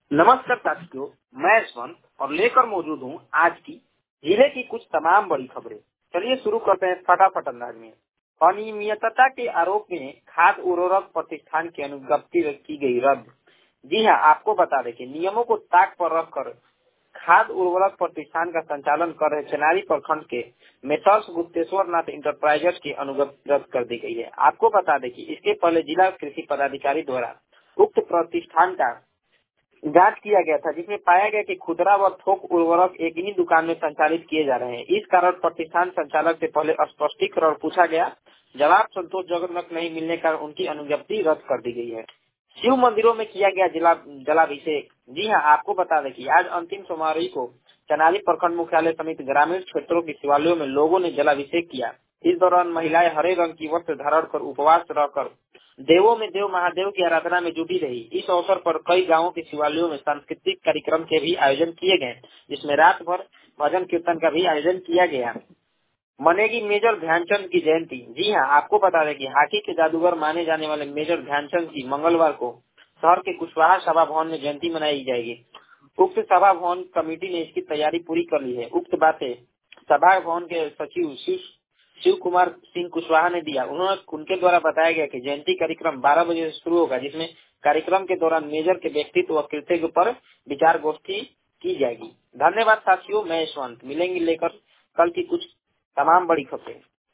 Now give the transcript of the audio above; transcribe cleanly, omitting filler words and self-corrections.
नमस्कार साथियों, मैं यशवंत और लेकर मौजूद हूँ आज की जिले की कुछ तमाम बड़ी खबरें। चलिए शुरू करते हैं फटाफट अंदाज में। अनियमितता के आरोप में खाद्य उर्वरक प्रतिष्ठान की अनुज्ञप्ति की गई रद्द। जी हाँ, आपको बता दें कि नियमों को ताक पर रखकर खाद्य उर्वरक प्रतिष्ठान का संचालन कर रहे चेनारी प्रखंड के मेसर्स गुप्तेश्वर नाथ इंटरप्राइजेज की अनुज्ञप्ति रद्द कर दी गई है। आपको बता दें कि इसके पहले जिला कृषि पदाधिकारी द्वारा उक्त प्रतिष्ठान का जांच किया गया था, जिसमें पाया गया कि खुदरा व थोक उर्वरक एक ही दुकान में संचालित किए जा रहे हैं। इस कारण प्रतिष्ठान संचालक से पहले स्पष्टीकरण पूछा गया, जवाब संतोषजनक नहीं मिलने का उनकी अनुज्ञप्ति रद्द कर दी गई है। शिव मंदिरों में किया गया जलाभिषेक। जी हाँ, आपको बता दें कि आज अंतिम सोमवार को चनारी प्रखंड मुख्यालय समेत ग्रामीण क्षेत्रों के शिवालयों में लोगों ने जलाभिषेक किया। इस दौरान महिलाएं हरे रंग की वस्त्र धारण कर उपवास रहकर देवों में देव महादेव की आराधना में जुटी रही। इस अवसर पर कई गांवों के शिवालयों में सांस्कृतिक कार्यक्रम के भी आयोजन किए गए, जिसमें रात भर भजन कीर्तन का भी आयोजन किया गया। मनेगी मेजर ध्यानचंद की जयंती। जी हाँ, आपको बता दें कि हॉकी के जादूगर माने जाने वाले मेजर ध्यानचंद की मंगलवार को शहर के कुशवाहा सभा भवन में जयंती मनाई जाएगी। उक्त सभा भवन कमेटी ने इसकी तैयारी पूरी कर ली है। उक्त बातें सभा भवन के सचिव शिव कुमार सिंह कुशवाहा ने दिया। उनके द्वारा बताया गया कि जयंती कार्यक्रम 12 बजे से शुरू होगा, जिसमें कार्यक्रम के दौरान मेजर के व्यक्तित्व व कृत्य पर विचार गोष्ठी की जाएगी। धन्यवाद साथियों, मैं यशवंत। मिलेंगे लेकर कल की कुछ तमाम बड़ी खबरें।